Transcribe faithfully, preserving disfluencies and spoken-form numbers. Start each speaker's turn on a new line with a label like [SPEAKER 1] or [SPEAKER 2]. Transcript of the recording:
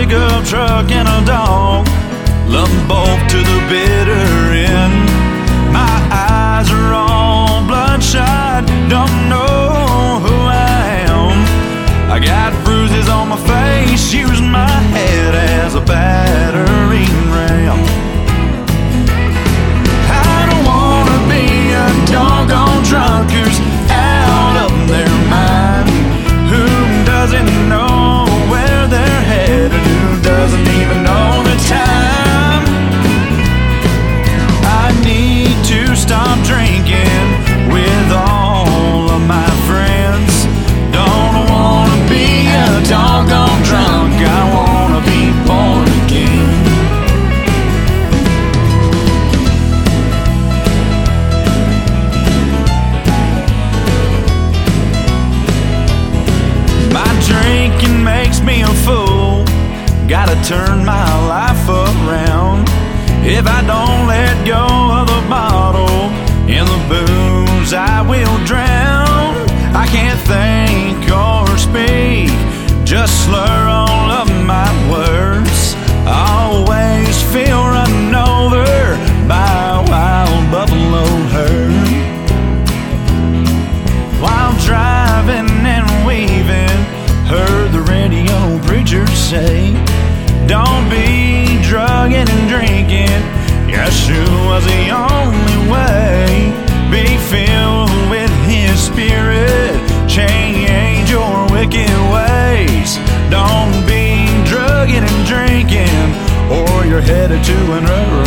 [SPEAKER 1] pickup truck and a dog, love them both to the bitter end. My eyes are all bloodshot, don't know who I am. I got bruises on my face, use my head as a battering ram. I don't wanna be a doggone drunk who's out of their mind, who doesn't know where they're headed, who doesn't even know the time. I need to stop drinking with all of my friends. Don't wanna be a doggone drunk, I wanna be born again. My drinking makes me a fool, gotta turn my life around. If I don't let go of the bottle, in the booze I will drown. I can't think or speak, just slur all of my words. Always feel run over by a wild buffalo herd. While driving and weaving, heard the radio preacher say, don't be drugging and drinking, Yeshua was the only way. Be filled with His Spirit, change your wicked ways. Don't be drugging and drinking, or you're headed to an